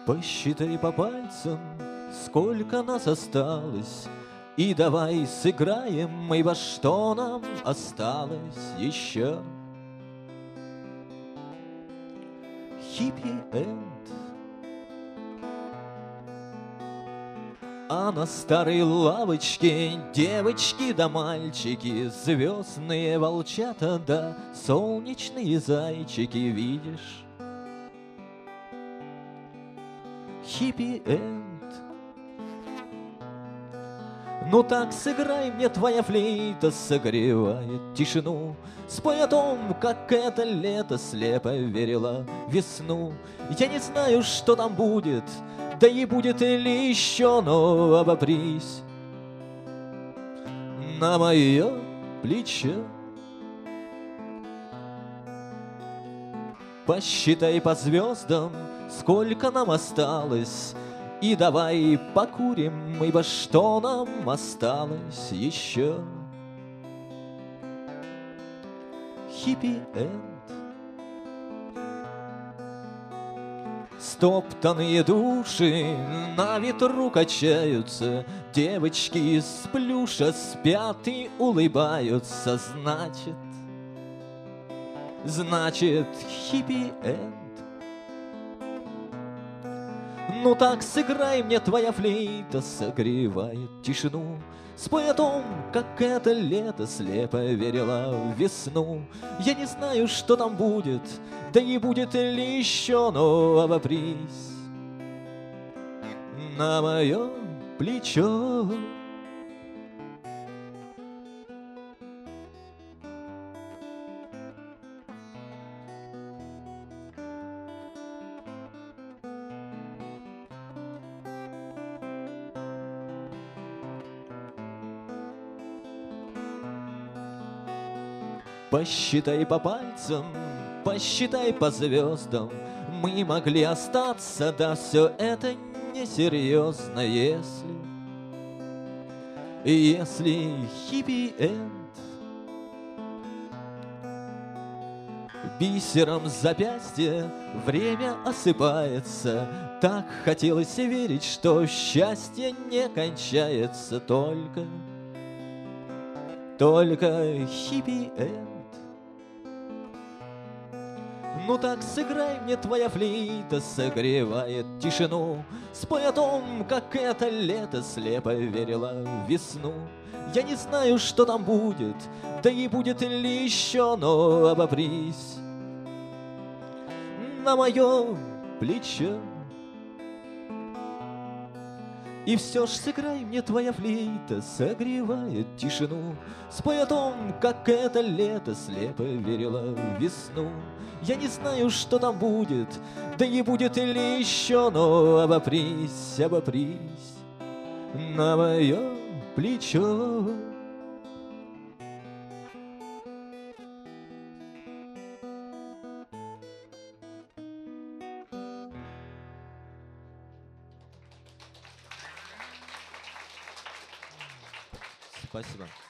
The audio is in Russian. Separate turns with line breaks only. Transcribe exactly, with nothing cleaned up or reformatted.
Посчитай по пальцам, сколько нас осталось, и давай сыграем мы, во что нам осталось еще. Хиппи-энд. А на старой лавочке девочки да мальчики, звездные волчата да солнечные зайчики, видишь? Хиппи-энд. Ну так сыграй мне, твоя флейта согревает тишину. Спой о том, как это лето слепо верило весну. Я не знаю, что там будет, да и будет ли еще, но обопрись на мое плечо. Посчитай по звездам, сколько нам осталось, и давай покурим мы, во что нам осталось еще. Хиппи-энд. Стоптанные души на ветру качаются, девочки из плюша спят и улыбаются, значит, значит, хиппи-энд. Ну так сыграй мне, твоя флейта согревает тишину. Спой о том, как это лето слепо верило в весну. Я не знаю, что там будет, да и будет ли еще, но обопрись на мое плечо. Посчитай по пальцам, посчитай по звездам. Мы могли остаться, да все это несерьезно, если, если хиппи-энд. Бисером запястья время осыпается. Так хотелось верить, что счастье не кончается, только, только хиппи-энд. Ну так сыграй мне, твоя флейта согревает тишину. Спой о том, как это лето слепо верило в весну. Я не знаю, что там будет, да и будет ли еще, но обопрись на мое плечо. И все ж сыграй мне, твоя флейта согревает тишину. Спой о том, как это лето слепо верило в весну. Я не знаю, что там будет, да и будет ли еще, но обопрись, обопрись на мое плечо. Спасибо.